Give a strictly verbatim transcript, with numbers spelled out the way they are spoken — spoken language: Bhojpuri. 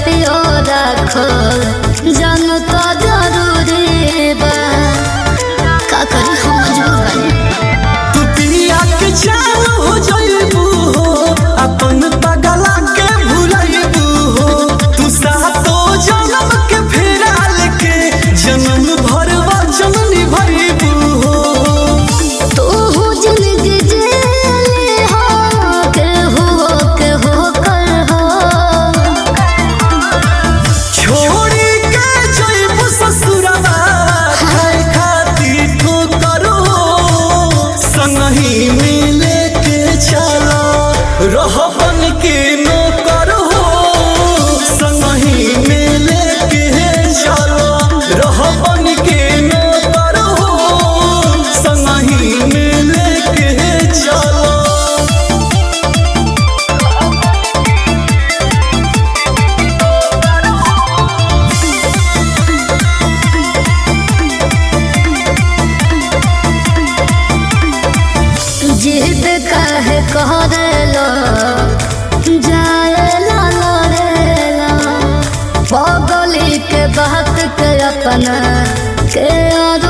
पियो रखो जान तो जरूरी बा का करी हम मजबूर बानी तू पिया के चाल हो जाइबू हो अपन पगला के भुलाइबू हो तू सातो जन्म के फेरा लेके जन्म भर वचन निभाइबू हो तू हो जिंदगी जेले हो के हो के हो कर हो छोड़ी के जाइबू ससुरवा खाए खाती ठोकर हो संगही में लेके चला रहबन के नौकर हो संगही में लेके चला रहबन के नौकर हो संगही में लेके चला जिद काहे कहरेला जाएला लड़ेला पगली के बात के अपना के